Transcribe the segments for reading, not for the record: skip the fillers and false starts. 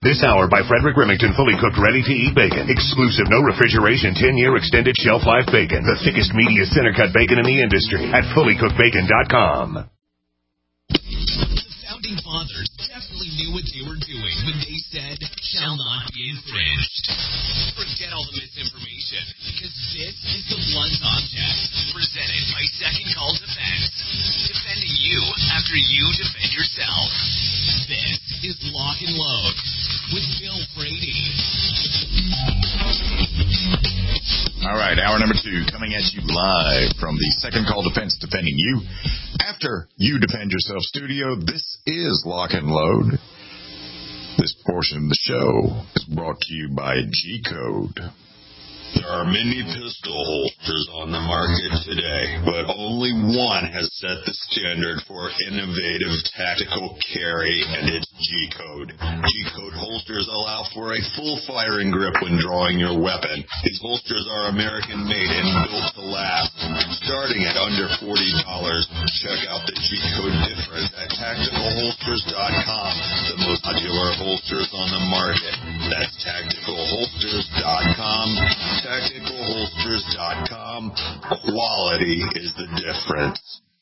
This hour by Frederick Remington, fully cooked, ready-to-eat bacon. Exclusive, no refrigeration, 10-year extended shelf life bacon. The thickest, meatiest center-cut bacon in the industry at fullycookedbacon.com. Founding fathers definitely knew what they were doing when they said, shall not be infringed. Forget all the misinformation, because this is the blunt object, presented by Second Call Defense. Defending you after you defend yourself. This is Lock and Load with Bill Brady. All right, hour number 2 coming at you live from the Second Call Defense, defending you after you defend yourself studio. This is Lock and Load. This portion of the show is brought to you by G-Code. There are many pistol holsters on the market today, but only one has set the standard for innovative tactical carry, and it's G-Code. G-Code holsters allow for a full firing grip when drawing your weapon. These holsters are American-made and built to last. Starting at under $40, check out the G-Code difference at tacticalholsters.com, the most popular holsters on the market. That's tacticalholsters.com. TacticalHolsters.com. Quality is the difference.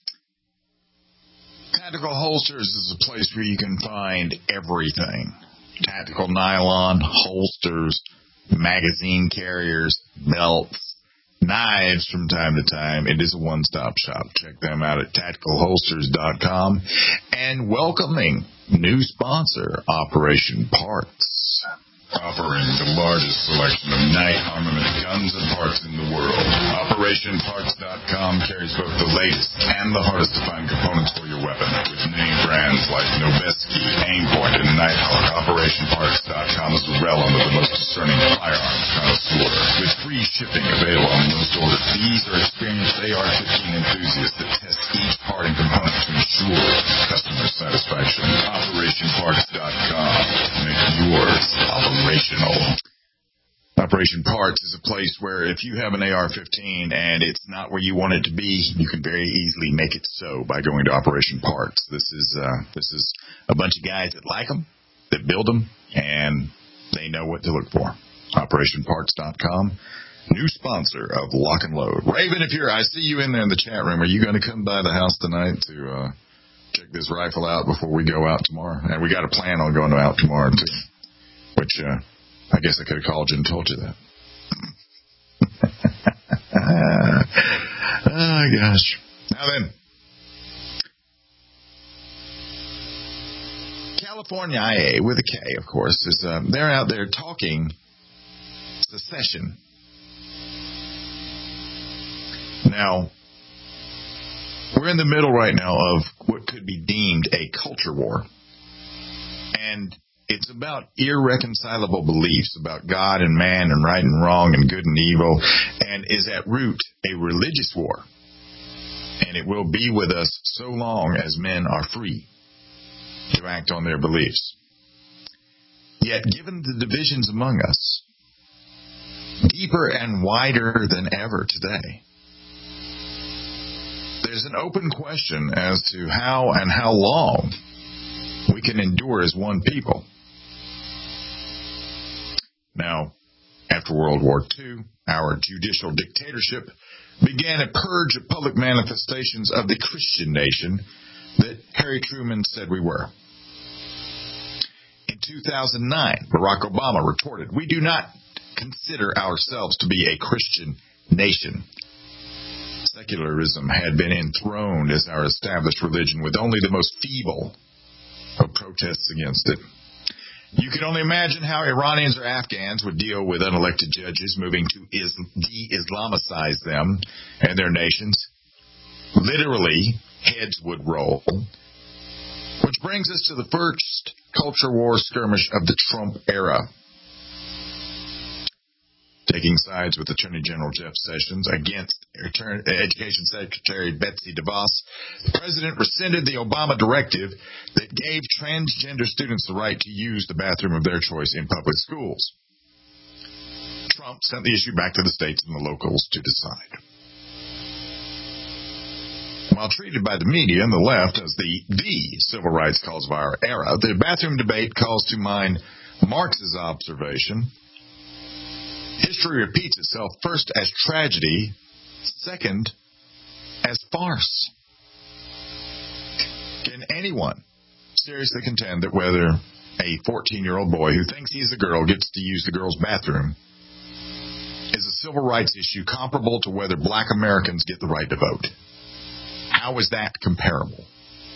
Tactical Holsters is a place where you can find everything. Tactical nylon, holsters, magazine carriers, belts, knives from time to time. It is a one-stop shop. Check them out at TacticalHolsters.com. And welcoming new sponsor, Operation Parts. Offering the largest selection of night armament guns and parts in the world. OperationParts.com carries both the latest and the hardest to find components for your weapon. With name brands like Noveske, Aimpoint, and Nighthawk, OperationParts.com is a realm of the most discerning firearms connoisseur. With free shipping available on most orders, these are experienced AR-15 enthusiasts that test each part and component to ensure customer satisfaction. OperationParts.com. Make yours operational. Operation Parts is a place where if you have an AR-15 and it's not where you want it to be, you can very easily make it so by going to Operation Parts. This is a bunch of guys that like them, that build them, and they know what to look for. OperationParts.com, new sponsor of Lock and Load. Raven, I see you in there in the chat room. Are you going to come by the house tonight to check this rifle out before we go out tomorrow? And we got a plan on going out tomorrow too. Which, I guess I could have called you and told you that. Oh, gosh. Now then. California IA, with a K, of course, is they're out there talking secession. Now, we're in the middle right now of what could be deemed a culture war. And it's about irreconcilable beliefs about God and man and right and wrong and good and evil, and is at root a religious war. And it will be with us so long as men are free to act on their beliefs. Yet, given the divisions among us, deeper and wider than ever today, there's an open question as to how and how long we can endure as one people. Now, after World War II, our judicial dictatorship began a purge of public manifestations of the Christian nation that Harry Truman said we were. In 2009, Barack Obama retorted, "We do not consider ourselves to be a Christian nation." Secularism had been enthroned as our established religion, with only the most feeble of protests against it. You can only imagine how Iranians or Afghans would deal with unelected judges moving to de-Islamicize them and their nations. Literally, heads would roll. Which brings us to the first culture war skirmish of the Trump era. Taking sides with Attorney General Jeff Sessions against Education Secretary Betsy DeVos, the president rescinded the Obama directive that gave transgender students the right to use the bathroom of their choice in public schools. Trump sent the issue back to the states and the locals to decide. While treated by the media and the left as the civil rights cause of our era, the bathroom debate calls to mind Marx's observation, history repeats itself first as tragedy, second as farce. Can anyone seriously contend that whether a 14-year-old boy who thinks he's a girl gets to use the girl's bathroom is a civil rights issue comparable to whether black Americans get the right to vote? How is that comparable?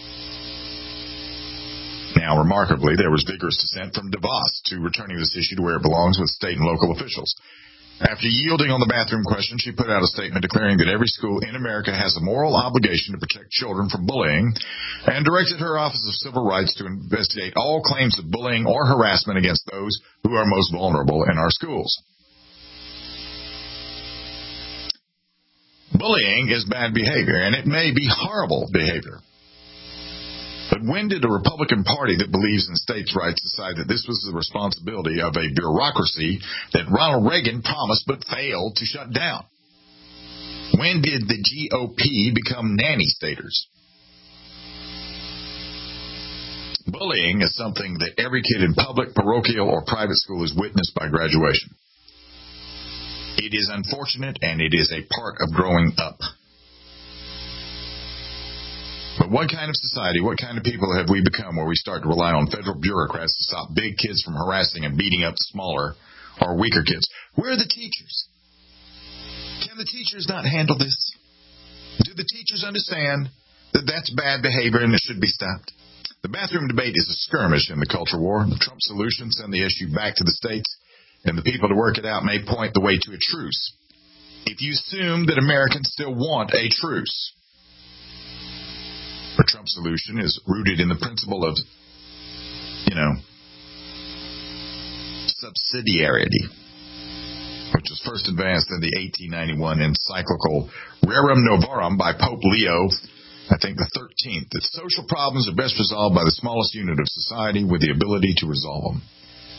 Now, remarkably, there was vigorous dissent from DeVos to returning this issue to where it belongs with state and local officials. After yielding on the bathroom question, she put out a statement declaring that every school in America has a moral obligation to protect children from bullying and directed her Office of Civil Rights to investigate all claims of bullying or harassment against those who are most vulnerable in our schools. Bullying is bad behavior, and it may be horrible behavior. But when did a Republican Party that believes in states' rights decide that this was the responsibility of a bureaucracy that Ronald Reagan promised but failed to shut down? When did the GOP become nanny staters? Bullying is something that every kid in public, parochial, or private school has witnessed by graduation. It is unfortunate, and it is a part of growing up. But what kind of society, what kind of people have we become where we start to rely on federal bureaucrats to stop big kids from harassing and beating up smaller or weaker kids? Where are the teachers? Can the teachers not handle this? Do the teachers understand that that's bad behavior and it should be stopped? The bathroom debate is a skirmish in the culture war. The Trump solution send the issue back to the states, and the people to work it out may point the way to a truce. If you assume that Americans still want a truce, the Trump solution is rooted in the principle of, subsidiarity, which was first advanced in the 1891 encyclical Rerum Novarum by Pope Leo, I think the 13th, that social problems are best resolved by the smallest unit of society with the ability to resolve them.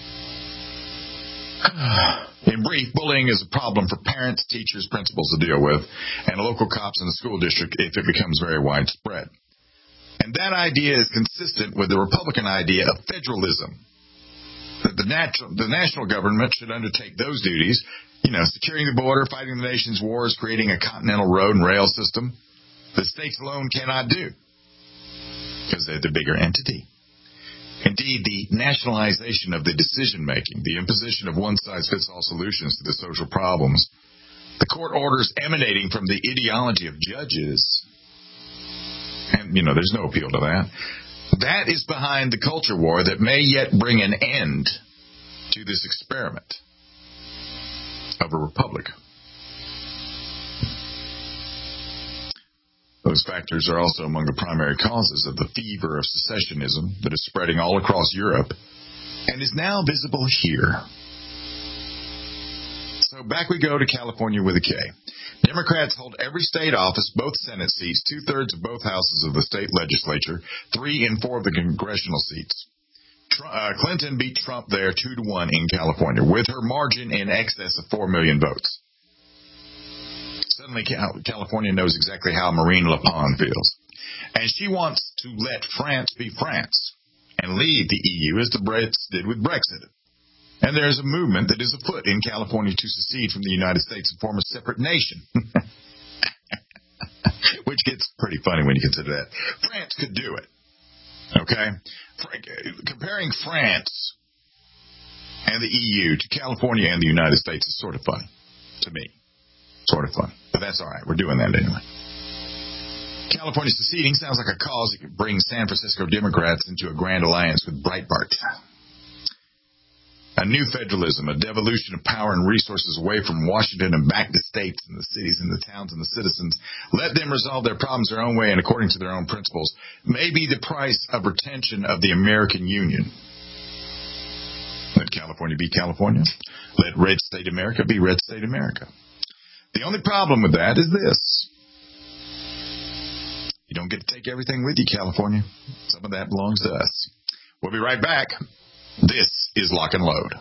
In brief, bullying is a problem for parents, teachers, principals to deal with, and local cops in the school district if it becomes very widespread. And that idea is consistent with the Republican idea of federalism, that the national government should undertake those duties, securing the border, fighting the nation's wars, creating a continental road and rail system. The states alone cannot do, because they're the bigger entity. Indeed, the nationalization of the decision-making, the imposition of one-size-fits-all solutions to the social problems, the court orders emanating from the ideology of judges, and, there's no appeal to that. That is behind the culture war that may yet bring an end to this experiment of a republic. Those factors are also among the primary causes of the fever of secessionism that is spreading all across Europe and is now visible here. So back we go to California with a K. Democrats hold every state office, both Senate seats, 2/3 of both houses of the state legislature, 3 in 4 of the congressional seats. Clinton beat Trump there 2-1 in California, with her margin in excess of 4 million votes. Suddenly, California knows exactly how Marine Le Pen feels. And she wants to let France be France and leave the EU as the Brits did with Brexit. And there's a movement that is afoot in California to secede from the United States and form a separate nation. Which gets pretty funny when you consider that. France could do it. Okay? Comparing France and the EU to California and the United States is sort of funny to me. Sort of fun. But that's all right. We're doing that anyway. California seceding sounds like a cause that could bring San Francisco Democrats into a grand alliance with Breitbart. A new federalism, a devolution of power and resources away from Washington and back to states and the cities and the towns and the citizens. Let them resolve their problems their own way and according to their own principles. May be the price of retention of the American Union. Let California be California. Let red state America be red state America. The only problem with that is this. You don't get to take everything with you, California. Some of that belongs to us. We'll be right back. This is Lock and Load.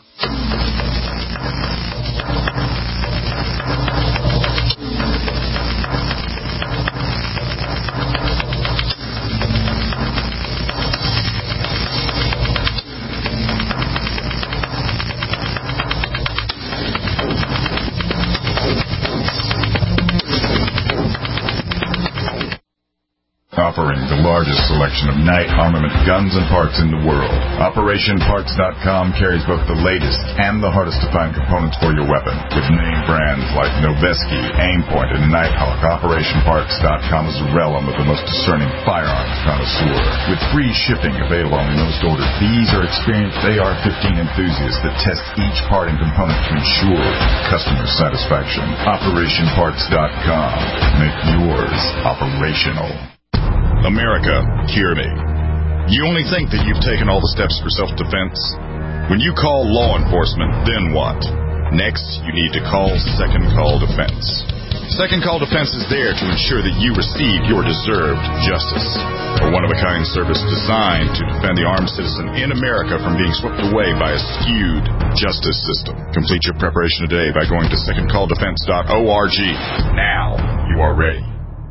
offering the largest selection of night armament guns and parts in the world. OperationParts.com carries both the latest and the hardest to find components for your weapon. With name brands like Noveske, Aimpoint, and Nighthawk, OperationParts.com is the realm of the most discerning firearms connoisseur. With free shipping available on most orders, these are experienced AR-15 enthusiasts that test each part and component to ensure customer satisfaction. OperationParts.com. Make yours operational. America, hear me. You only think that you've taken all the steps for self-defense? When you call law enforcement, then what? Next, you need to call Second Call Defense. Second Call Defense is there to ensure that you receive your deserved justice. A one-of-a-kind service designed to defend the armed citizen in America from being swept away by a skewed justice system. Complete your preparation today by going to secondcalldefense.org. Now you are ready.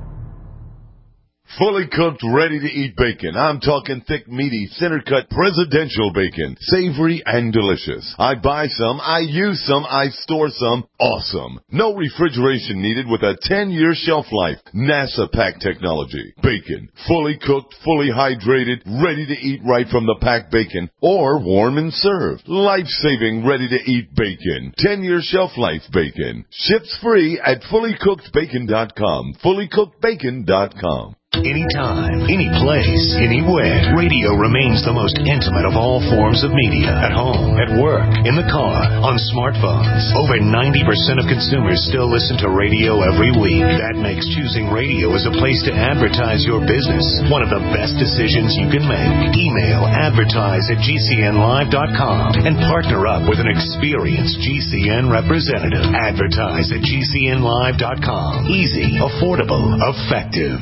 Fully cooked, ready-to-eat bacon. I'm talking thick, meaty, center-cut presidential bacon. Savory and delicious. I buy some, I use some, I store some. Awesome. No refrigeration needed with a 10-year shelf life. NASA pack technology. Bacon. Fully cooked, fully hydrated, ready to eat right from the packed bacon. Or warm and served. Life-saving, ready-to-eat bacon. 10-year shelf life bacon. Ships free at fullycookedbacon.com. Fullycookedbacon.com. Anytime, any place, anywhere. Radio remains the most intimate of all forms of media. At home, at work, in the car, on smartphones. Over 90% of consumers still listen to radio every week. That makes choosing radio as a place to advertise your business one of the best decisions you can make. Email advertise@gcnlive.com and partner up with an experienced GCN representative. Advertise@gcnlive.com. Easy, affordable, effective.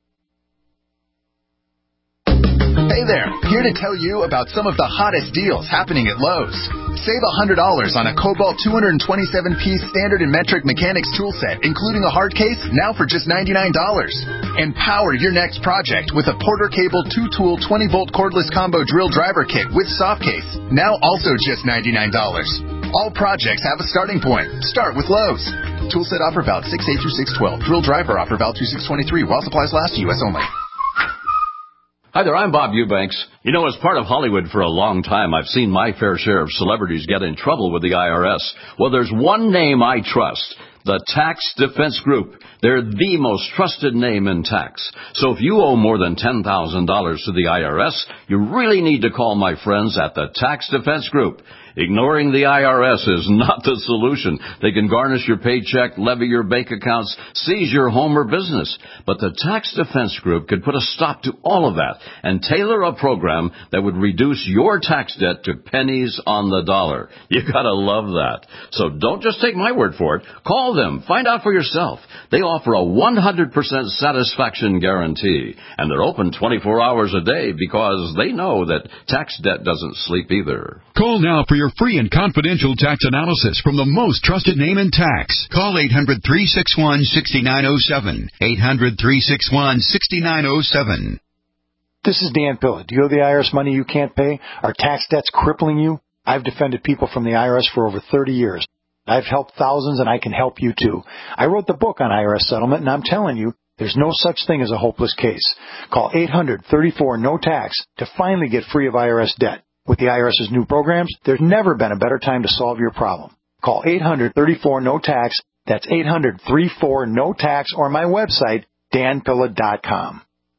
Hey there, here to tell you about some of the hottest deals happening at Lowe's. Save $100 on a Cobalt 227-piece standard and metric mechanics tool set, including a hard case, now for just $99. Empower your next project with a Porter Cable 2-tool 20-volt cordless combo drill driver kit with soft case, now also just $99. All projects have a starting point. Start with Lowe's. Tool set offer valid 6/8 through 6/12. Drill driver offer valid 2/6/23. While supplies last, U.S. only. Hi there, I'm Bob Eubanks. You know, as part of Hollywood for a long time, I've seen my fair share of celebrities get in trouble with the IRS. Well, there's one name I trust, the Tax Defense Group. They're the most trusted name in tax. So if you owe more than $10,000 to the IRS, you really need to call my friends at the Tax Defense Group. Ignoring the IRS is not the solution. They can garnish your paycheck, levy your bank accounts, seize your home or business. But the Tax Defense Group could put a stop to all of that and tailor a program that would reduce your tax debt to pennies on the dollar. You gotta love that. So don't just take my word for it. Call them. Find out for yourself. They offer a 100% satisfaction guarantee. And they're open 24 hours a day because they know that tax debt doesn't sleep either. Call now for your free and confidential tax analysis from the most trusted name in tax. Call 800-361-6907. 800-361-6907. This is Dan Pilla. Do you owe the IRS money you can't pay? Are tax debts crippling you? I've defended people from the IRS for over 30 years. I've helped thousands, and I can help you too. I wrote the book on IRS settlement, and I'm telling you, there's no such thing as a hopeless case. Call 800-34-NO-TAX to finally get free of IRS debt. With the IRS's new programs, there's never been a better time to solve your problem. Call 800-34-NO-TAX. That's 800-34-NO-TAX, or my website, danpilla.com.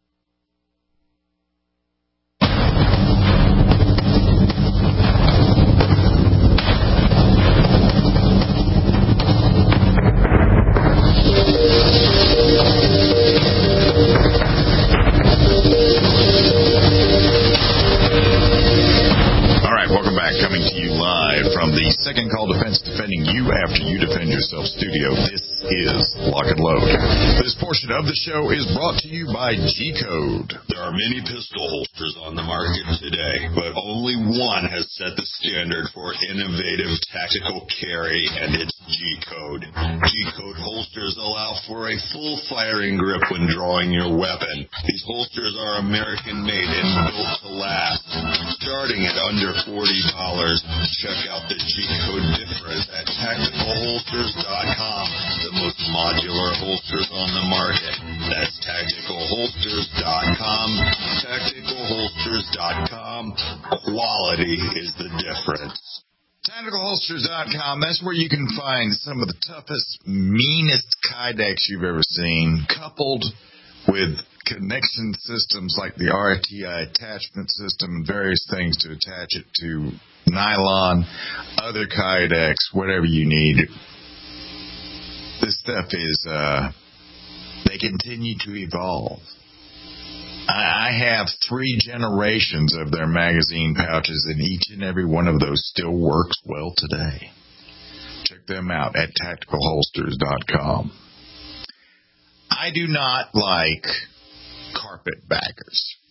Coming to you live from the Second Call Defense, defending you after you defend yourself studio. This is Lock and Load. This portion of the show is brought to you by G-Code. There are many pistol holsters on the market today, but only one has set the standard for innovative tactical carry, and it's G-Code. G-Code holsters allow for a full firing grip when drawing your weapon. These holsters are American-made and built to last. Starting at under $40, check out the G-Code difference at tacticalholsters.com, the most modular holsters on the market. That's tacticalholsters.com. goods. TacticalHolsters.com, that's where you can find some of the toughest, meanest Kydex you've ever seen, coupled with connection systems like the RTI attachment system and various things to attach it to nylon, other Kydex, whatever you need. This stuff is, they continue to evolve. I have 3 generations of their magazine pouches, and each and every one of those still works well today. Check them out at TacticalHolsters.com. I do not like carpetbaggers.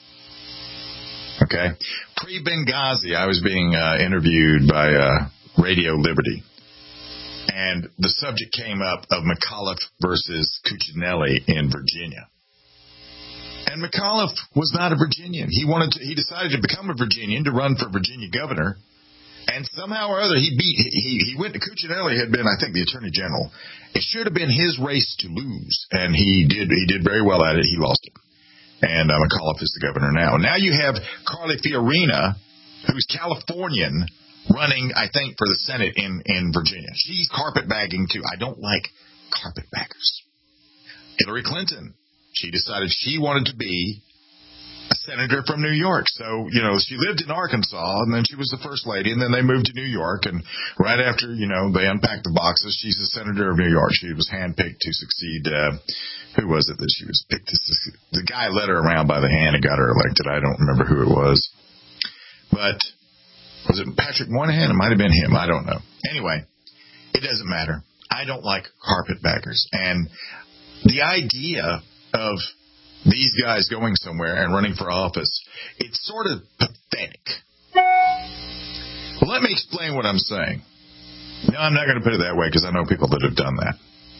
Okay? Pre-Benghazi, I was being interviewed by Radio Liberty, and the subject came up of McAuliffe versus Cuccinelli in Virginia. And McAuliffe was not a Virginian. He decided to become a Virginian to run for Virginia governor. And somehow or other, he went to Cuccinelli, had been, I think, the attorney general. It should have been his race to lose. And he did very well at it. He lost it. And McAuliffe is the governor now. Now you have Carly Fiorina, who's Californian, running, I think, for the Senate in Virginia. She's carpetbagging, too. I don't like carpetbaggers. Hillary Clinton. She decided she wanted to be a senator from New York. So, she lived in Arkansas, and then she was the first lady, and then they moved to New York. And right after, they unpacked the boxes, she's a senator of New York. She was handpicked to succeed. Who was it that she was picked to succeed? The guy led her around by the hand and got her elected. I don't remember who it was. But was it Patrick Moynihan? It might have been him. I don't know. Anyway, it doesn't matter. I don't like carpetbaggers. And the idea of these guys going somewhere and running for office, it's sort of pathetic. Well, let me explain what I'm saying. No, I'm not going to put it that way because I know people that have done that.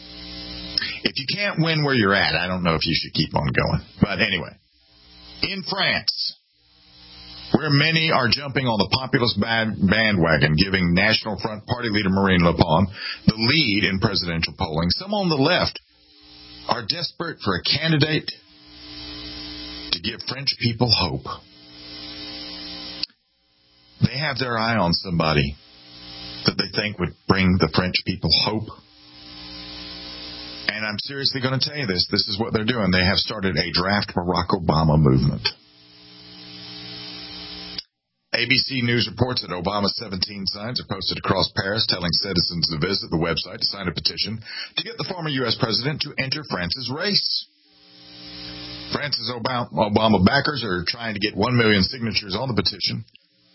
If you can't win where you're at, I don't know if you should keep on going. But anyway, in France, where many are jumping on the populist bandwagon, giving National Front Party leader Marine Le Pen the lead in presidential polling, some on the left are desperate for a candidate to give French people hope. They have their eye on somebody that they think would bring the French people hope. And I'm seriously going to tell you this. This is what they're doing. They have started a draft Barack Obama movement. ABC News reports that Obama's 17 signs are posted across Paris telling citizens to visit the website to sign a petition to get the former U.S. president to enter France's race. France's Obama backers are trying to get 1 million signatures on the petition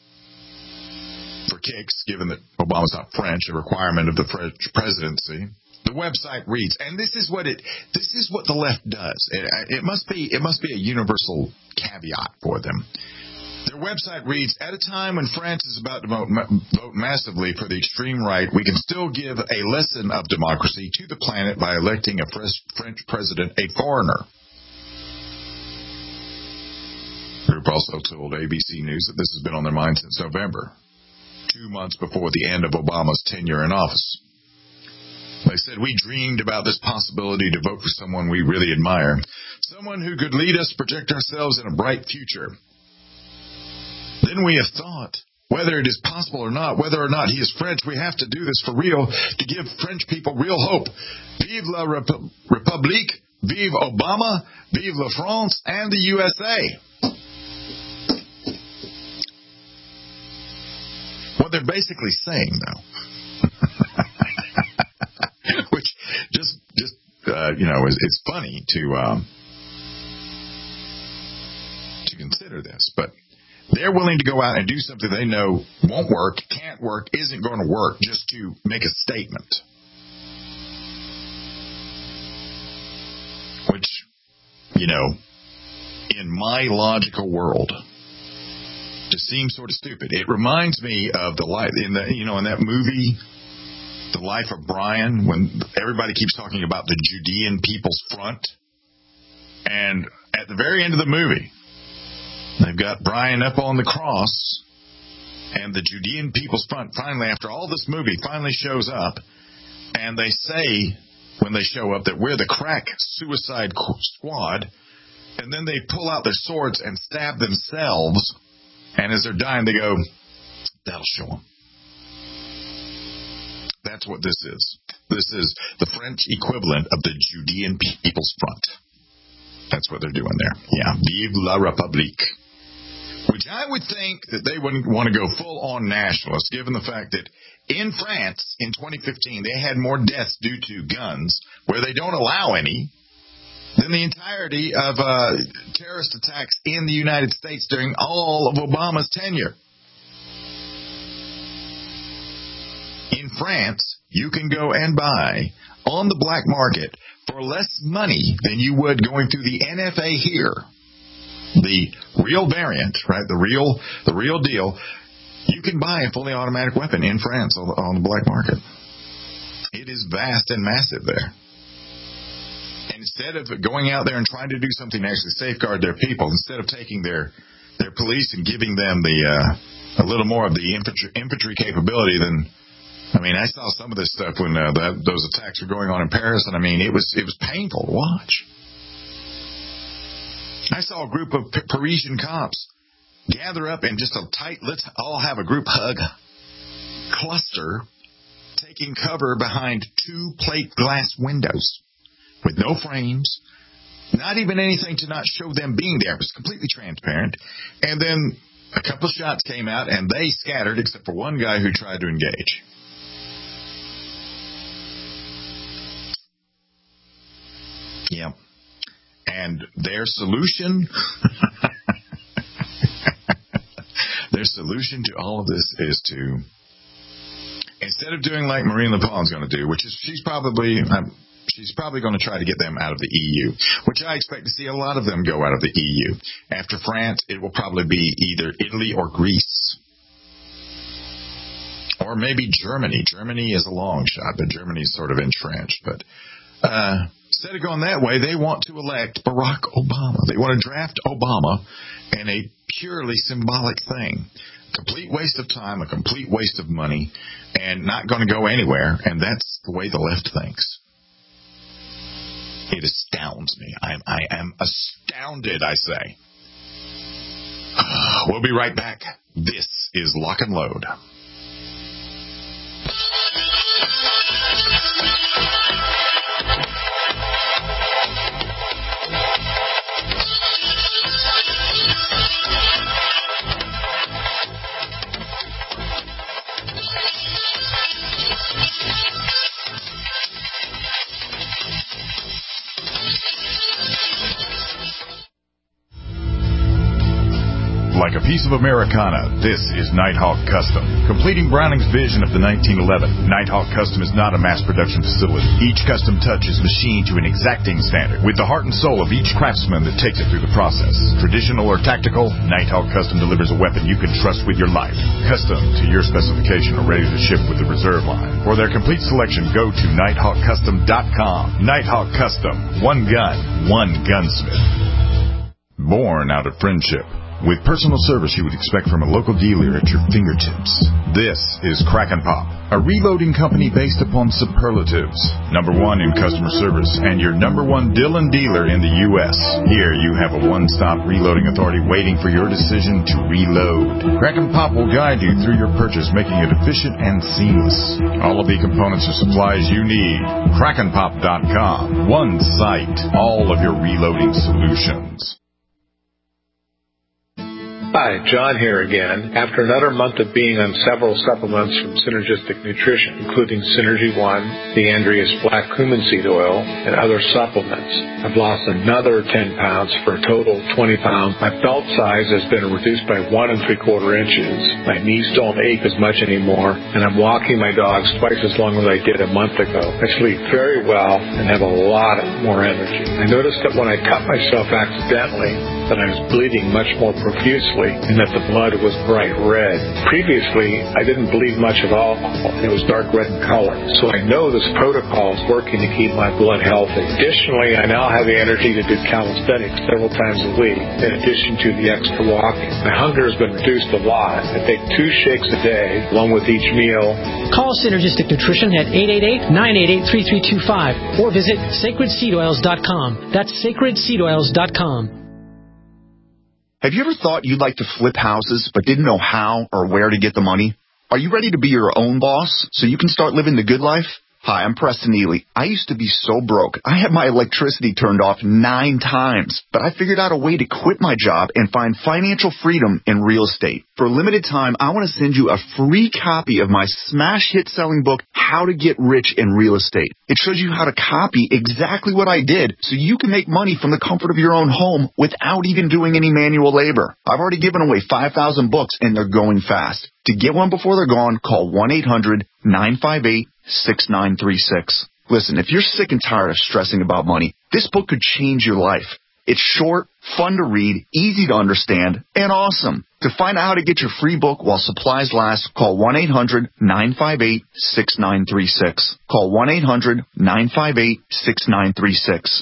for kicks, given that Obama's not French, a requirement of the French presidency. The website reads, and this is what the left does. It must be a universal caveat for them. Their website reads, at a time when France is about to vote massively for the extreme right, we can still give a lesson of democracy to the planet by electing a French president, a foreigner. The group also told ABC News that this has been on their mind since November, 2 months before the end of Obama's tenure in office. They said, we dreamed about this possibility to vote for someone we really admire, someone who could lead us to project ourselves in a bright future. Then we have thought, whether it is possible or not, whether or not he is French, we have to do this for real to give French people real hope. Vive la République, vive Obama, vive la France, and the USA. What they're basically saying, though, which just it's funny to consider this, but they're willing to go out and do something they know won't work, can't work, isn't going to work, just to make a statement. Which, in my logical world, just seems sort of stupid. It reminds me of the life in that movie, The Life of Brian, when everybody keeps talking about the Judean People's Front. And at the very end of the movie, they've got Brian up on the cross, and the Judean People's Front finally, after all this movie, finally shows up, and they say, when they show up, that we're the crack suicide squad, and then they pull out their swords and stab themselves, and as they're dying, they go, That'll show them. That's what this is. This is the French equivalent of the Judean People's Front. That's what they're doing there. Yeah. Vive la République. Which I would think that they wouldn't want to go full-on nationalist, given the fact that in France, in 2015, they had more deaths due to guns, where they don't allow any, than the entirety of terrorist attacks in the United States during all of Obama's tenure. In France, you can go and buy on the black market for less money than you would going through the NFA here. The real variant, right? The real deal. You can buy a fully automatic weapon in France on the black market. It is vast and massive there. And instead of going out there and trying to do something to actually safeguard their people, instead of taking their police and giving them a little more of the infantry capability than, I mean, I saw some of this stuff when those attacks were going on in Paris, and I mean, it was painful to watch. I saw a group of Parisian cops gather up in just a tight, let's all have a group hug cluster, taking cover behind 2 plate glass windows with no frames, not even anything to not show them being there. It was completely transparent. And then a couple of shots came out, and they scattered, except for one guy who tried to engage. Yeah. And their solution, to all of this is to, instead of doing like Marine Le Pen's going to do, which is she's probably going to try to get them out of the EU, which I expect to see a lot of them go out of the EU. After France, it will probably be either Italy or Greece. Or maybe Germany. Germany is a long shot, but Germany's sort of entrenched. But instead of going that way, they want to elect Barack Obama. They want to draft Obama in a purely symbolic thing. Complete waste of time, a complete waste of money, and not going to go anywhere. And that's the way the left thinks. It astounds me. I am astounded, I say. We'll be right back. This is Lock and Load. Like a piece of Americana, this is Nighthawk Custom. Completing Browning's vision of the 1911, Nighthawk Custom is not a mass production facility. Each custom touch is machined to an exacting standard, with the heart and soul of each craftsman that takes it through the process. Traditional or tactical, Nighthawk Custom delivers a weapon you can trust with your life. Custom to your specification or ready to ship with the reserve line. For their complete selection, go to NighthawkCustom.com. Nighthawk Custom. One gun, one gunsmith. Born out of friendship. With personal service you would expect from a local dealer at your fingertips. This is Kraken Pop, a reloading company based upon superlatives. #1 in customer service and your #1 Dillon dealer in the U.S. Here you have a one-stop reloading authority waiting for your decision to reload. Kraken Pop will guide you through your purchase, making it efficient and seamless. All of the components and supplies you need. KrakenPop.com. One site. All of your reloading solutions. Hi, John here again. After another month of being on several supplements from Synergistic Nutrition, including Synergy One, the Andreas Black Cumin Seed Oil, and other supplements, I've lost another 10 pounds for a total of 20 pounds. My belt size has been reduced by 1 3/4 inches. My knees don't ache as much anymore, and I'm walking my dogs twice as long as I did a month ago. I sleep very well and have a lot more energy. I noticed that when I cut myself accidentally, that I was bleeding much more profusely, and that the blood was bright red. Previously, I didn't bleed much at all. It was dark red in color. So I know this protocol is working to keep my blood healthy. Additionally, I now have the energy to do calisthenics several times a week, in addition to the extra walking. My hunger has been reduced a lot. I take 2 shakes a day, along with each meal. Call Synergistic Nutrition at 888-988-3325 or visit sacredseedoils.com. That's sacredseedoils.com. Have you ever thought you'd like to flip houses but didn't know how or where to get the money? Are you ready to be your own boss so you can start living the good life? Hi, I'm Preston Ely. I used to be so broke. I had my electricity turned off 9 times, but I figured out a way to quit my job and find financial freedom in real estate. For a limited time, I want to send you a free copy of my smash hit selling book, How to Get Rich in Real Estate. It shows you how to copy exactly what I did so you can make money from the comfort of your own home without even doing any manual labor. I've already given away 5,000 books and they're going fast. To get one before they're gone, call 1-800-958-6936. Listen, if you're sick and tired of stressing about money, this book could change your life. It's short, fun to read, easy to understand, and awesome. To find out how to get your free book while supplies last, call 1-800-958-6936. Call 1-800-958-6936.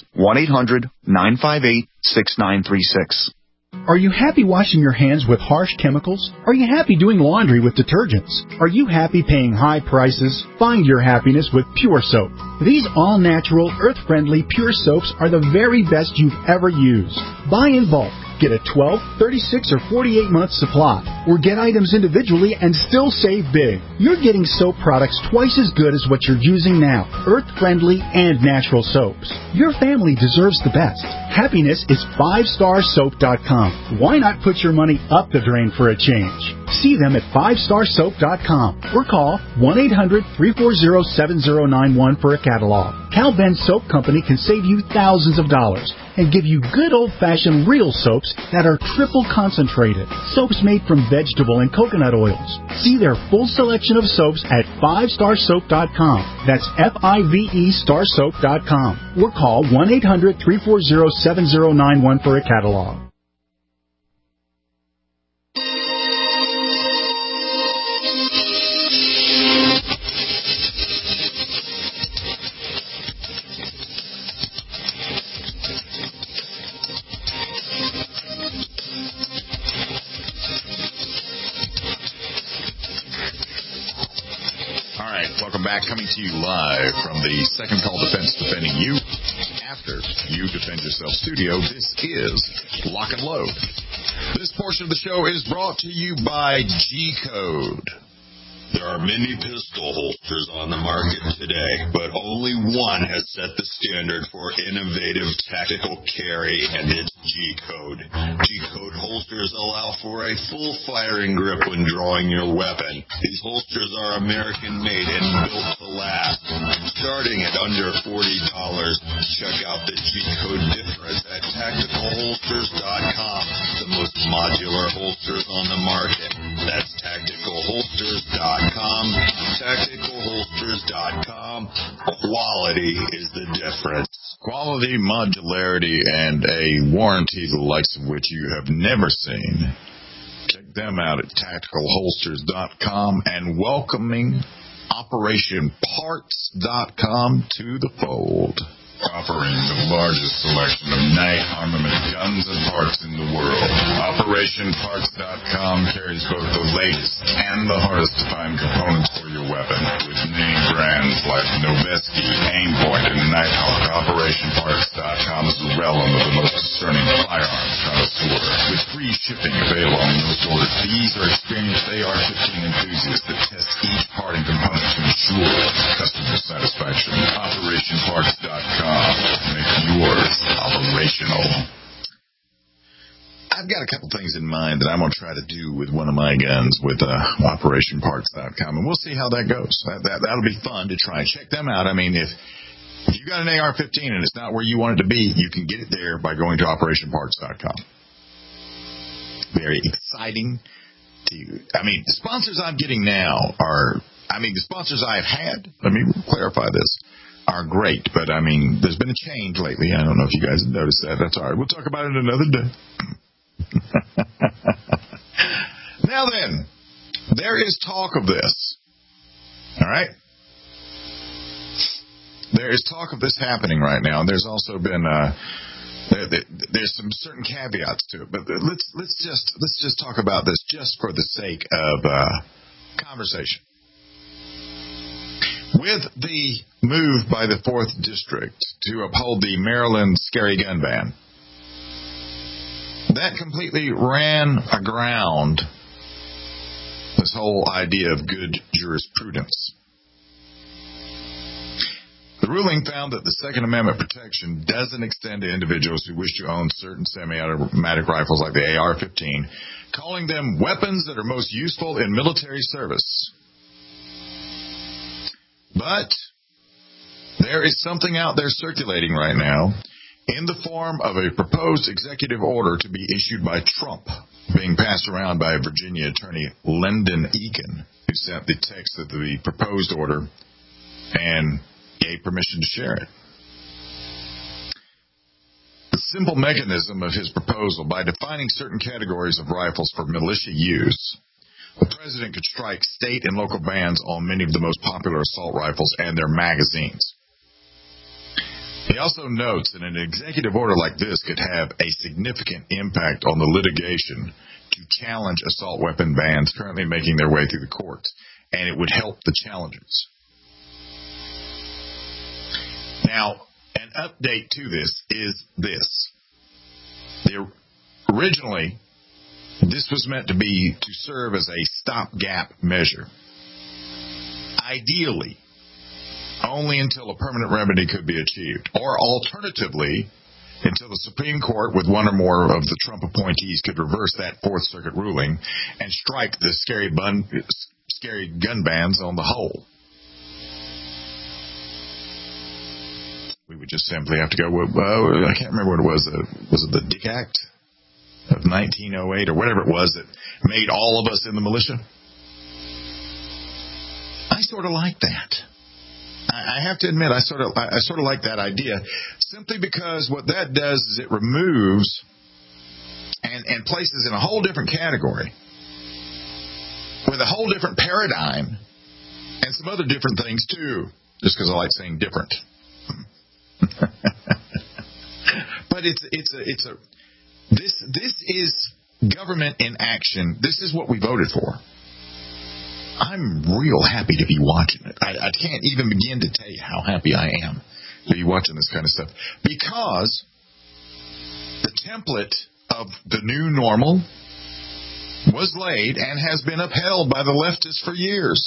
1-800-958-6936. Are you happy washing your hands with harsh chemicals? Are you happy doing laundry with detergents? Are you happy paying high prices? Find your happiness with Pure Soap. These all-natural, earth-friendly Pure Soaps are the very best you've ever used. Buy in bulk. Get a 12, 36, or 48-month supply, or get items individually and still save big. You're getting soap products twice as good as what you're using now, earth-friendly and natural soaps. Your family deserves the best. Happiness is 5starsoap.com. Why not put your money up the drain for a change? See them at 5starsoap.com or call 1-800-340-7091 for a catalog. Cal Ben Soap Company can save you thousands of dollars and give you good old-fashioned real soaps that are triple concentrated. Soaps made from vegetable and coconut oils. See their full selection of soaps at 5starsoap.com. That's F-I-V-E starsoap.com. Or call 1-800-340-7091 for a catalog. Coming to you live from the Second Call Defense Defending You After You Defend Yourself studio. This is Lock and Load. This portion of the show is brought to you by G-Code. There are many pistol holsters on the market today, but only one has set the standard for innovative tactical carry, and it's G-Code. G-Code holsters allow for a full firing grip when drawing your weapon. These holsters are American-made and built to last. Starting at under $40, check out the G-Code difference at tacticalholsters.com, the most modular holsters on the market. That's tacticalholsters.com. Tacticalholsters.com. Quality is the difference. Quality, modularity, and a warranty the likes of which you have never seen. Check them out at tacticalholsters.com and welcoming OperationParts.com to the fold. Offering the largest selection of night armament guns and parts in the world, OperationParts.com carries both the latest and the hardest to find components for your weapon. With name brands like Noveske, Aimpoint, and Nighthawk, OperationParts.com is the realm of the most discerning firearms connoisseur. With free shipping available on most orders, these are experienced AR-15 enthusiasts that test each part and component to ensure customer satisfaction. OperationParts.com. Make yours operational. I've got a couple things in mind that I'm going to try to do with one of my guns with OperationParts.com, and we'll see how that goes. That'll be fun to try. Check them out. I mean, if you got an AR-15 and it's not where you want it to be, you can get it there by going to OperationParts.com. Very exciting. The sponsors I'm getting now the sponsors I've had, let me clarify this, are great, but there's been a change lately. I don't know if you guys have noticed that. That's all right. We'll talk about it another day. Now then, there is talk of this. All right? There is talk of this happening right now, and there's also been there's some certain caveats to it. But let's just talk about this just for the sake of conversation. With the move by the 4th District to uphold the Maryland scary gun ban, that completely ran aground this whole idea of good jurisprudence. The ruling found that the Second Amendment protection doesn't extend to individuals who wish to own certain semi-automatic rifles like the AR-15, calling them weapons that are most useful in military service. But there is something out there circulating right now in the form of a proposed executive order to be issued by Trump, being passed around by Virginia attorney Lyndon Egan, who sent the text of the proposed order and gave permission to share it. The simple mechanism of his proposal, by defining certain categories of rifles for militia use, the president could strike state and local bans on many of the most popular assault rifles and their magazines. He also notes that an executive order like this could have a significant impact on the litigation to challenge assault weapon bans currently making their way through the courts, and it would help the challengers. Now, an update to this is this. Originally, this was meant to serve as a stopgap measure. Ideally, only until a permanent remedy could be achieved, or alternatively, until the Supreme Court with one or more of the Trump appointees could reverse that Fourth Circuit ruling and strike the scary gun bans on the whole. We would just simply have to go with, I can't remember what it was. Was it the Dick Act of 1908 or whatever it was that made all of us in the militia? I sort of like that. I have to admit, I sort of like that idea, simply because what that does is it removes and places in a whole different category with a whole different paradigm and some other different things too, just because I like saying different. But this is government in action. This is what we voted for. I'm real happy to be watching it. I can't even begin to tell you how happy I am to be watching this kind of stuff, because the template of the new normal was laid and has been upheld by the leftists for years.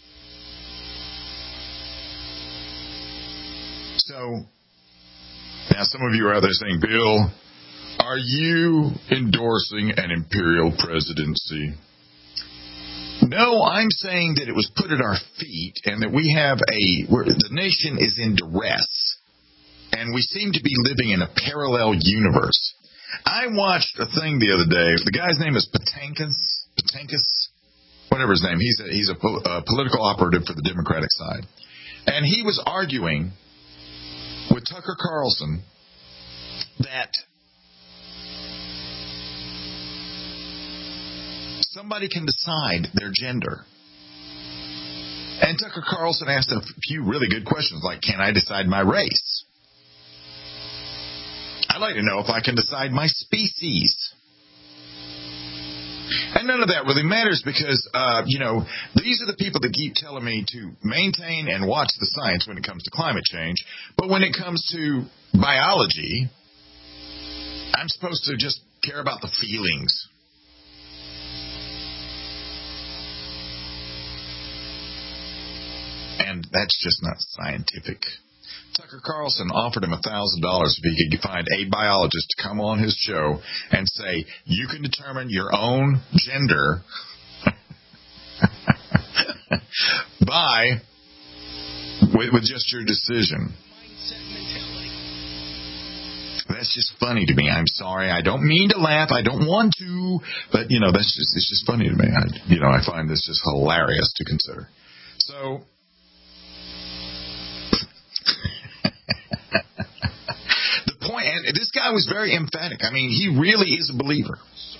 So now some of you are out there saying, Bill, are you endorsing an imperial presidency? No, I'm saying that it was put at our feet and that we have the nation is in duress and we seem to be living in a parallel universe. I watched a thing the other day. The guy's name is Patankas, whatever his name. He's a political operative for the Democratic side. And he was arguing with Tucker Carlson that somebody can decide their gender. And Tucker Carlson asked a few really good questions, like, can I decide my race? I'd like to know if I can decide my species. And none of that really matters because, these are the people that keep telling me to maintain and watch the science when it comes to climate change. But when it comes to biology, I'm supposed to just care about the feelings. And that's just not scientific. Tucker Carlson offered him $1,000 if he could find a biologist to come on his show and say, you can determine your own gender with just your decision. That's just funny to me. I'm sorry. I don't mean to laugh. I don't want to. But, it's just funny to me. I find this just hilarious to consider. So, the point, and this guy was very emphatic. I mean, he really is a believer.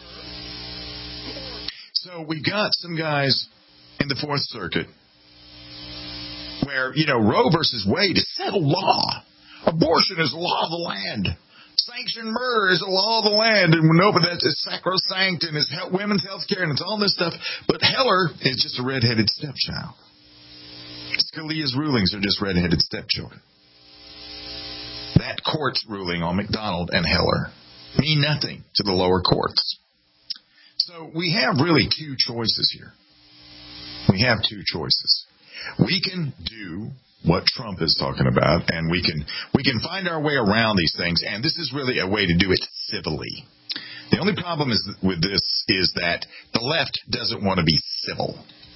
So we've got some guys in the Fourth Circuit where, Roe versus Wade is settled law. Abortion is law of the land. Sanctioned murder is a law of the land. And we know that it's sacrosanct and it's women's health care and it's all this stuff. But Heller is just a redheaded stepchild. Scalia's rulings are just redheaded stepchildren. That court's ruling on McDonald and Heller mean nothing to the lower courts. So we have really two choices here. We have two choices. We can do what Trump is talking about, and we can find our way around these things, and this is really a way to do it civilly. The only problem with this is that the left doesn't want to be civil.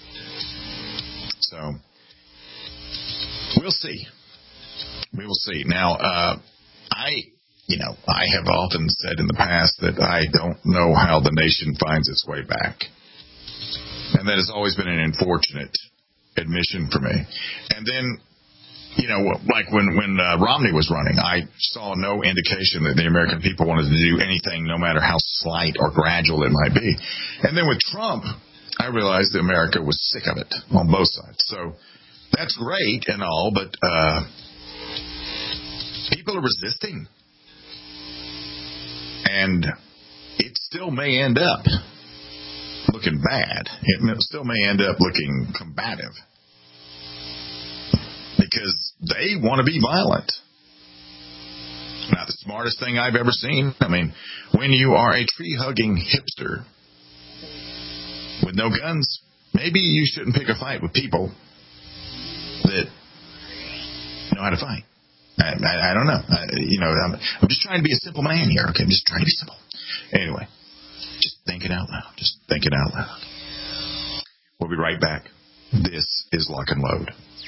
So we'll see. We will see. Now, I have often said in the past that I don't know how the nation finds its way back. And that has always been an unfortunate admission for me. And then, like when Romney was running, I saw no indication that the American people wanted to do anything, no matter how slight or gradual it might be. And then with Trump, I realized that America was sick of it on both sides. So that's great and all, but people are resisting. And it still may end up looking bad. It still may end up looking combative. Because they want to be violent. Not the smartest thing I've ever seen. I mean, when you are a tree-hugging hipster with no guns, maybe you shouldn't pick a fight with people that know how to fight. I don't know. I'm just trying to be a simple man here. Okay, I'm just trying to be simple. Anyway, just think it out loud. Just think it out loud. We'll be right back. This is Lock and Load.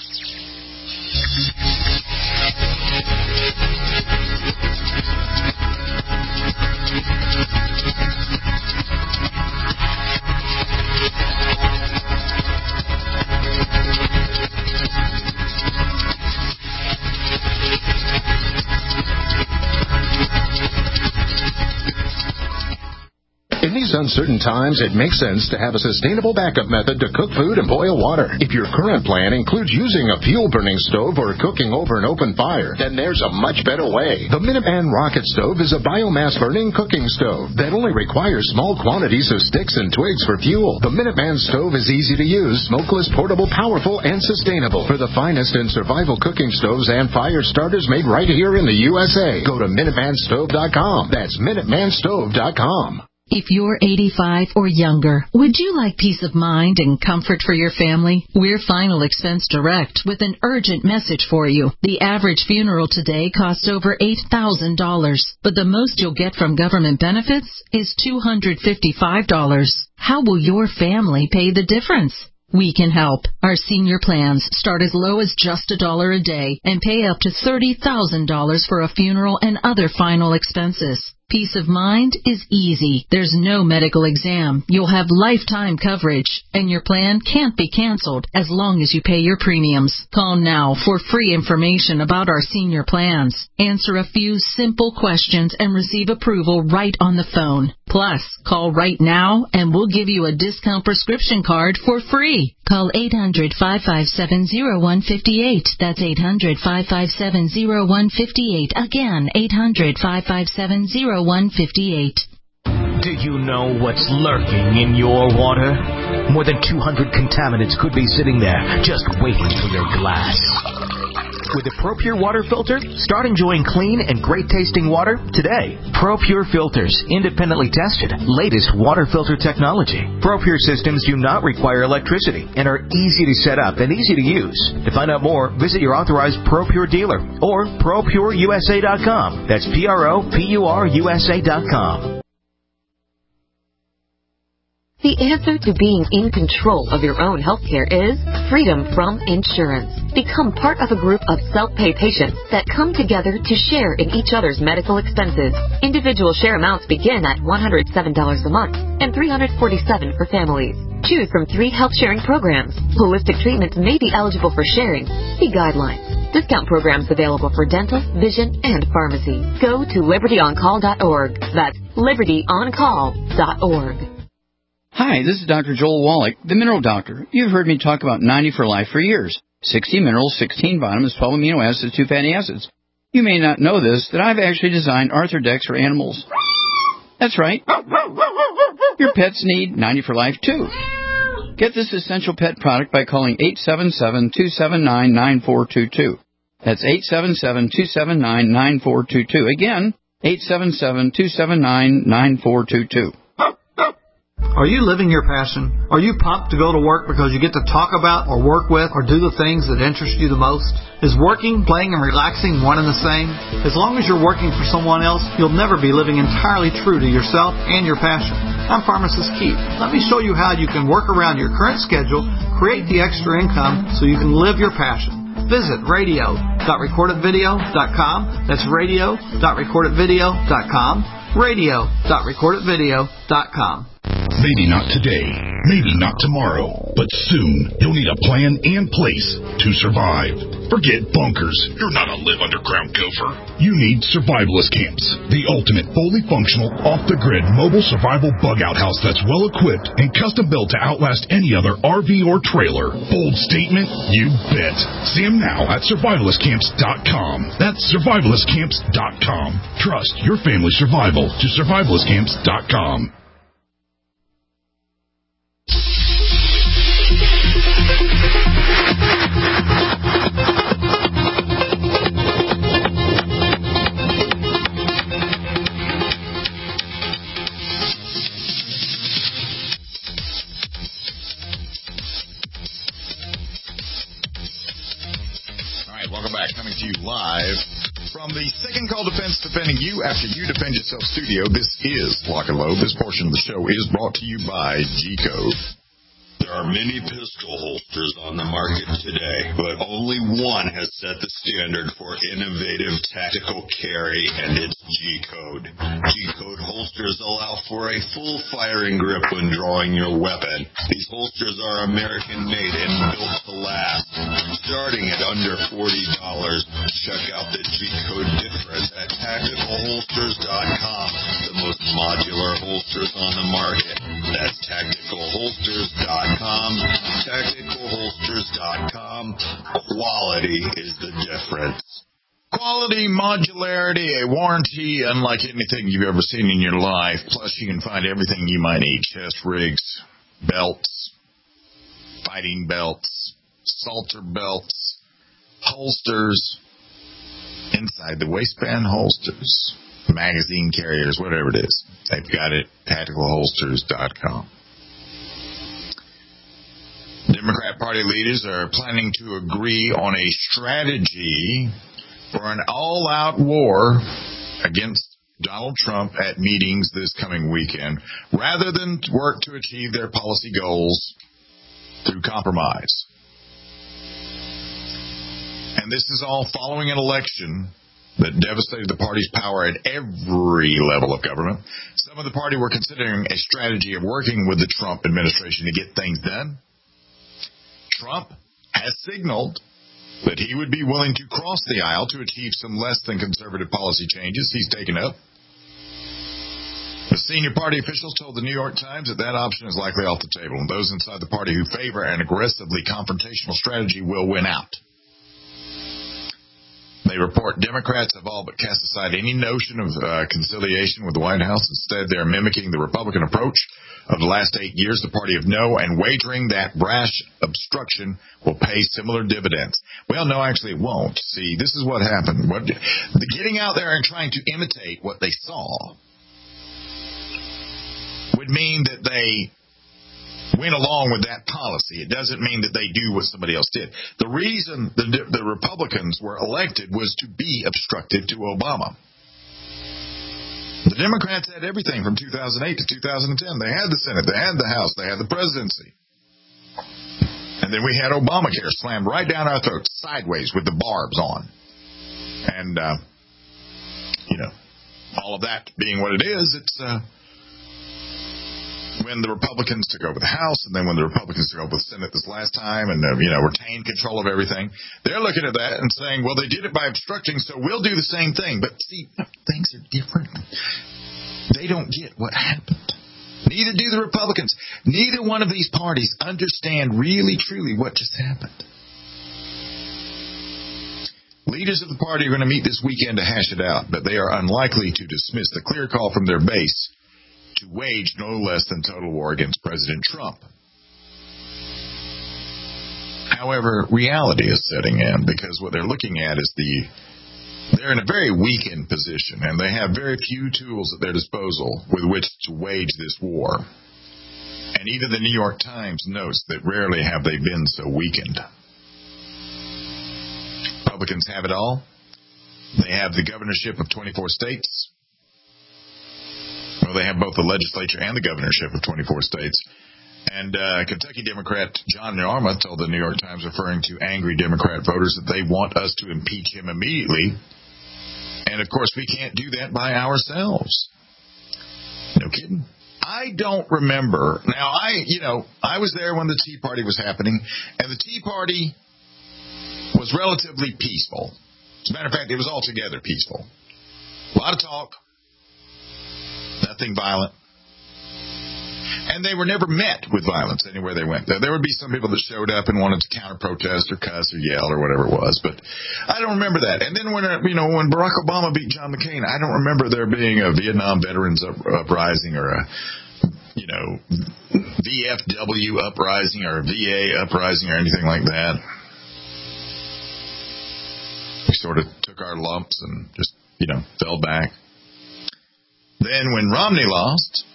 In these uncertain times, it makes sense to have a sustainable backup method to cook food and boil water. If your current plan includes using a fuel-burning stove or cooking over an open fire, then there's a much better way. The Minuteman Rocket Stove is a biomass-burning cooking stove that only requires small quantities of sticks and twigs for fuel. The Minuteman Stove is easy to use, smokeless, portable, powerful, and sustainable. For the finest in survival cooking stoves and fire starters made right here in the USA, go to MinutemanStove.com. That's MinutemanStove.com. If you're 85 or younger, would you like peace of mind and comfort for your family? We're Final Expense Direct with an urgent message for you. The average funeral today costs over $8,000, but the most you'll get from government benefits is $255. How will your family pay the difference? We can help. Our senior plans start as low as just $1 a day and pay up to $30,000 for a funeral and other final expenses. Peace of mind is easy. There's no medical exam. You'll have lifetime coverage, and your plan can't be canceled as long as you pay your premiums. Call now for free information about our senior plans. Answer a few simple questions and receive approval right on the phone. Plus, call right now and we'll give you a discount prescription card for free. Call 800-557-0158. That's 800-557-0158. Again, 800-557-0158. Do you know what's lurking in your water? More than 200 contaminants could be sitting there just waiting for your glass. With a ProPure water filter, start enjoying clean and great-tasting water today. ProPure filters, independently tested, latest water filter technology. ProPure systems do not require electricity and are easy to set up and easy to use. To find out more, visit your authorized ProPure dealer or ProPureUSA.com. That's ProPureUSA.com. The answer to being in control of your own healthcare is freedom from insurance. Become part of a group of self-pay patients that come together to share in each other's medical expenses. Individual share amounts begin at $107 a month and $347 for families. Choose from 3 health sharing programs. Holistic treatments may be eligible for sharing. See guidelines. Discount programs available for dental, vision, and pharmacy. Go to libertyoncall.org. That's libertyoncall.org. Hi, this is Dr. Joel Wallach, the Mineral Doctor. You've heard me talk about 90 for Life for years. 60 minerals, 16 vitamins, 12 amino acids, 2 fatty acids. You may not know this, that I've actually designed Arthrodex for animals. That's right. Your pets need 90 for Life, too. Get this essential pet product by calling 877-279-9422. That's 877-279-9422. Again, 877-279-9422. Are you living your passion? Are you pumped to go to work because you get to talk about or work with or do the things that interest you the most? Is working, playing, and relaxing one and the same? As long as you're working for someone else, you'll never be living entirely true to yourself and your passion. I'm Pharmacist Keith. Let me show you how you can work around your current schedule, create the extra income so you can live your passion. Visit radio.recordedvideo.com. That's radio.recordedvideo.com. radio.recordedvideo.com. Maybe not today, maybe not tomorrow, but soon you'll need a plan in place to survive. Forget bunkers. You're not a live underground gopher. You need survivalist camps, the ultimate fully functional, off-the-grid mobile survival bug-out house that's well-equipped and custom-built to outlast any other RV or trailer. Bold statement? You bet. See them now at survivalistcamps.com. That's survivalistcamps.com. Trust your family's survival to survivalistcamps.com. Coming to you live from the Second Call Defense Defending You After You Defend Yourself studio. This is Lock and Load. This portion of the show is brought to you by G-Code. There are many pistol holsters on the market today, but only one has set the standard for innovative tactical carry, and it's G-Code. G-Code holsters allow for a full firing grip when drawing your weapon. These holsters are American-made and built to last. Starting at under $40, check out the G-Code difference at TacticalHolsters.com, the most modular holsters on the market. That's TacticalHolsters.com. TacticalHolsters.com. Quality is the difference. Quality, modularity, a warranty unlike anything you've ever seen in your life. Plus, you can find everything you might need. Chest rigs, belts, fighting belts, salter belts, holsters, inside the waistband holsters, magazine carriers, whatever it is. They've got it at TacticalHolsters.com. Democrat Party leaders are planning to agree on a strategy for an all-out war against Donald Trump at meetings this coming weekend, rather than work to achieve their policy goals through compromise. And this is all following an election that devastated the party's power at every level of government. Some of the party were considering a strategy of working with the Trump administration to get things done. Trump has signaled that he would be willing to cross the aisle to achieve some less than conservative policy changes he's taken up. The senior party officials told the New York Times that that option is likely off the table, and those inside the party who favor an aggressively confrontational strategy will win out. They report Democrats have all but cast aside any notion of conciliation with the White House. Instead, they're mimicking the Republican approach of the last 8 years, the party of no, and wagering that brash obstruction will pay similar dividends. Well, no, actually it won't. See, this is what happened. Getting out there and trying to imitate what they saw would mean that they went along with that policy. It doesn't mean that they do what somebody else did. The reason the Republicans were elected was to be obstructive to Obama. The Democrats had everything from 2008 to 2010. They had the Senate, they had the House, they had the presidency. And then we had Obamacare slammed right down our throats, sideways with the barbs on. And, all of that being what it is, it's when the Republicans took over the House, and then when the Republicans took over the Senate this last time, and, retained control of everything, they're looking at that and saying, well, they did it by obstructing, so we'll do the same thing. But, see, things are different. They don't get what happened. Neither do the Republicans. Neither one of these parties understand really, truly what just happened. Leaders of the party are going to meet this weekend to hash it out, but they are unlikely to dismiss the clear call from their base to wage no less than total war against President Trump. However, reality is setting in, because what they're looking at is the they're in a very weakened position, and they have very few tools at their disposal with which to wage this war. And even the New York Times notes that rarely have they been so weakened. Republicans have it all. They have the governorship of 24 states. Well, they have both the legislature and the governorship of 24 states. And Kentucky Democrat John Yarmuth told the New York Times, referring to angry Democrat voters, that they want us to impeach him immediately. And, of course, we can't do that by ourselves. No kidding. I don't remember. Now, I was there when the Tea Party was happening, and the Tea Party was relatively peaceful. As a matter of fact, it was altogether peaceful. A lot of talk, nothing violent. And they were never met with violence anywhere they went. There would be some people that showed up and wanted to counter-protest or cuss or yell or whatever it was, but I don't remember that. And then when Barack Obama beat John McCain, I don't remember there being a Vietnam veterans uprising or a VFW uprising or a VA uprising or anything like that. We sort of took our lumps and just, fell back. Then when Romney lost,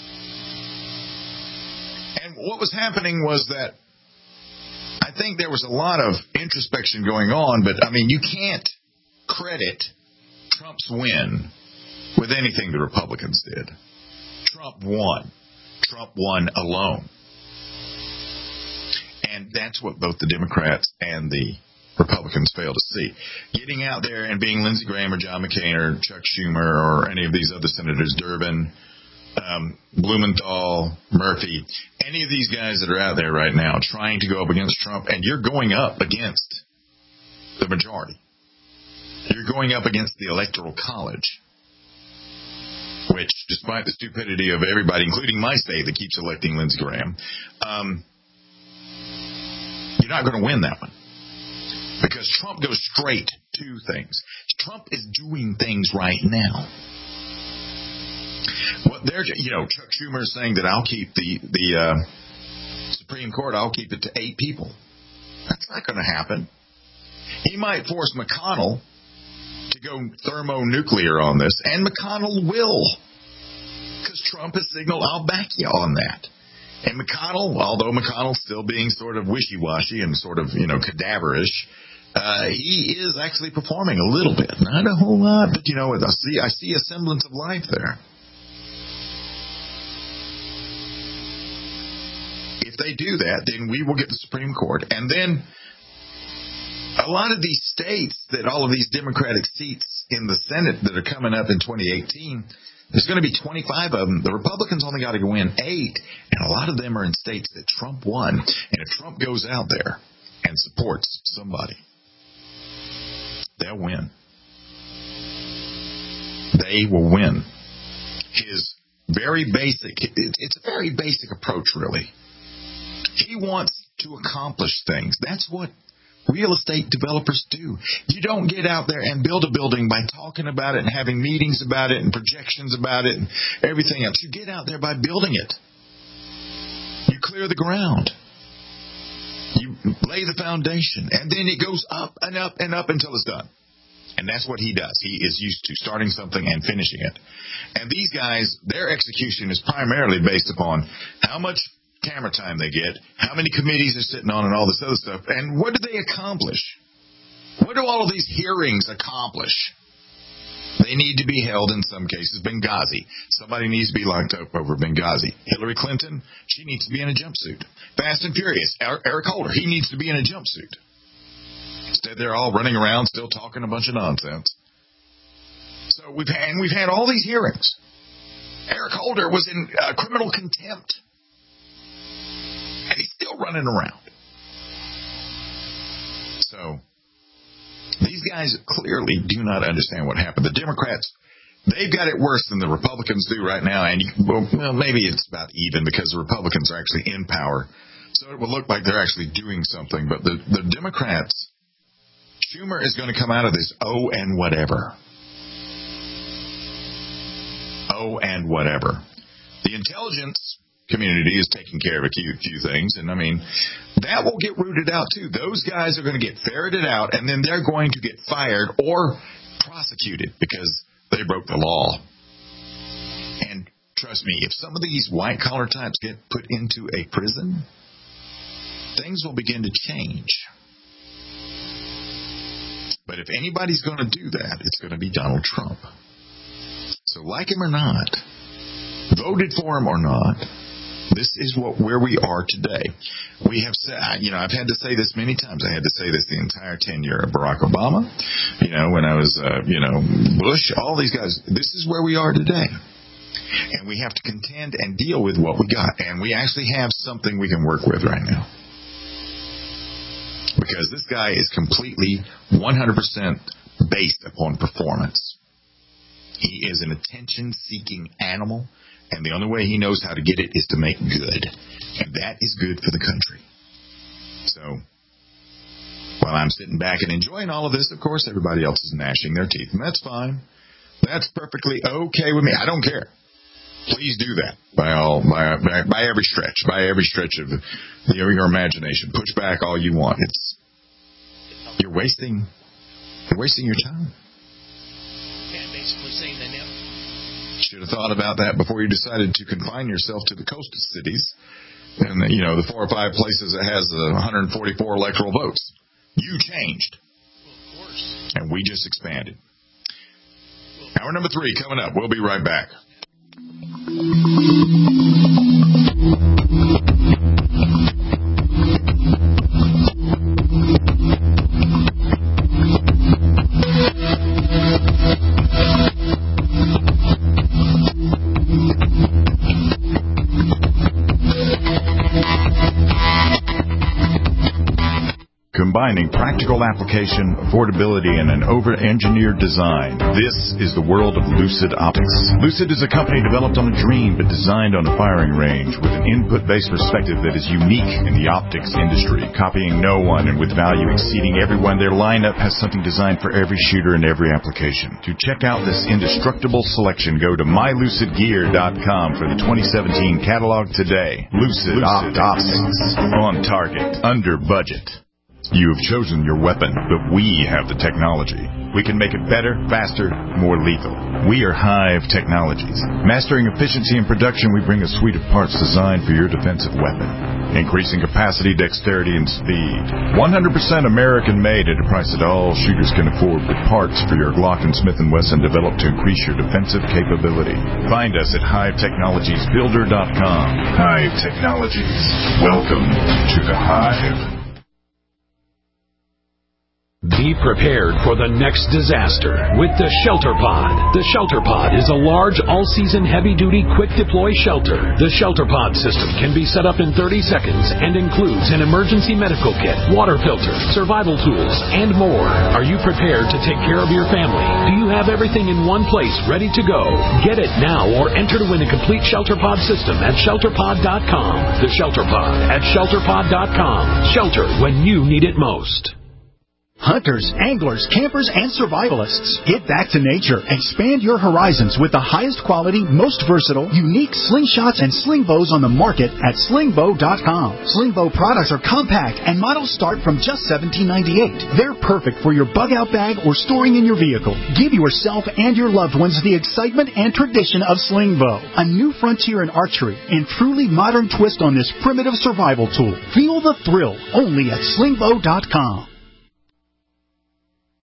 and what was happening was that I think there was a lot of introspection going on, but, you can't credit Trump's win with anything the Republicans did. Trump won. Trump won alone. And that's what both the Democrats and the Republicans fail to see. Getting out there and being Lindsey Graham or John McCain or Chuck Schumer or any of these other senators, Durbin, Blumenthal, Murphy, any of these guys that are out there right now trying to go up against Trump, and you're going up against the majority. You're going up against the Electoral College, which, despite the stupidity of everybody, including my state that keeps electing Lindsey Graham, you're not going to win that one. Because Trump goes straight to things. Trump is doing things right now. Chuck Schumer is saying that I'll keep the Supreme Court, I'll keep it to 8 people. That's not going to happen. He might force McConnell to go thermonuclear on this, and McConnell will. Because Trump has signaled, I'll back you on that. And McConnell, although McConnell's still being sort of wishy-washy and sort of, cadaverish, he is actually performing a little bit. Not a whole lot, but, I see a semblance of life there. If they do that, then we will get the Supreme Court. And then a lot of these states that all of these Democratic seats in the Senate that are coming up in 2018, there's going to be 25 of them. The Republicans only got to win 8, and a lot of them are in states that Trump won. And if Trump goes out there and supports somebody, they'll win. They will win. His very basic, it's a very basic approach, really. He wants to accomplish things. That's what real estate developers do. You don't get out there and build a building by talking about it and having meetings about it and projections about it and everything else. You get out there by building it. You clear the ground. You lay the foundation. And then it goes up and up and up until it's done. And that's what he does. He is used to starting something and finishing it. And these guys, their execution is primarily based upon how much camera time they get, how many committees they're sitting on, and all this other stuff. And what do they accomplish? What do all of these hearings accomplish? They need to be held, in some cases, Benghazi. Somebody needs to be locked up over Benghazi. Hillary Clinton, she needs to be in a jumpsuit. Fast and Furious, Eric Holder, he needs to be in a jumpsuit. Instead, they're all running around still talking a bunch of nonsense. So we've had all these hearings. Eric Holder was in criminal contempt. And he's still running around. So, these guys clearly do not understand what happened. The Democrats, they've got it worse than the Republicans do right now. And, well, maybe it's about even because the Republicans are actually in power. So it will look like they're actually doing something. But the Democrats, Schumer is going to come out of this, and whatever. And whatever. The intelligence community is taking care of a few things, and that will get rooted out too. Those guys are going to get ferreted out, and then they're going to get fired or prosecuted because they broke the law. And trust me, if some of these white-collar types get put into a prison, things will begin to change. But if anybody's going to do that, it's going to be Donald Trump. So like him or not, voted for him or not, this is where we are today. We have said, I've had to say this many times. I had to say this the entire tenure of Barack Obama. When I was, Bush, all these guys. This is where we are today. And we have to contend and deal with what we got. And we actually have something we can work with right now. Because this guy is completely 100% based upon performance. He is an attention-seeking animal, and the only way he knows how to get it is to make good. And that is good for the country. So, while I'm sitting back and enjoying all of this, of course, everybody else is gnashing their teeth. And that's fine. That's perfectly okay with me. I don't care. Please do that by every stretch of your imagination. Push back all you want. You're wasting your time. Basically saying that now. Should have thought about that before you decided to confine yourself to the coastal cities and the 4 or 5 places that has 144 electoral votes. You changed. Well, of course. And we just expanded. Hour number 3 coming up. We'll be right back. Combining practical application, affordability, and an over-engineered design, this is the world of Lucid Optics. Lucid is a company developed on a dream but designed on a firing range with an input-based perspective that is unique in the optics industry, copying no one and with value exceeding everyone. Their lineup has something designed for every shooter and every application. To check out this indestructible selection, go to mylucidgear.com for the 2017 catalog today. Lucid Optics. On target. Under budget. You have chosen your weapon, but we have the technology. We can make it better, faster, more lethal. We are Hive Technologies. Mastering efficiency and production, we bring a suite of parts designed for your defensive weapon. Increasing capacity, dexterity, and speed. 100% American-made at a price that all shooters can afford, with parts for your Glock and Smith & Wesson developed to increase your defensive capability. Find us at HiveTechnologiesBuilder.com. Hive Technologies. Welcome to the Hive. Be prepared for the next disaster with the Shelter Pod. The Shelter Pod is a large, all-season, heavy-duty, quick-deploy shelter. The Shelter Pod system can be set up in 30 seconds and includes an emergency medical kit, water filter, survival tools, and more. Are you prepared to take care of your family? Do you have everything in one place ready to go? Get it now or enter to win a complete Shelter Pod system at ShelterPod.com. The Shelter Pod at ShelterPod.com. Shelter when you need it most. Hunters, anglers, campers, and survivalists. Get back to nature. Expand your horizons with the highest quality, most versatile, unique slingshots and sling bows on the market at slingbow.com. Slingbow products are compact and models start from just $17.98. They're perfect for your bug-out bag or storing in your vehicle. Give yourself and your loved ones the excitement and tradition of Slingbow, a new frontier in archery and truly modern twist on this primitive survival tool. Feel the thrill only at slingbow.com.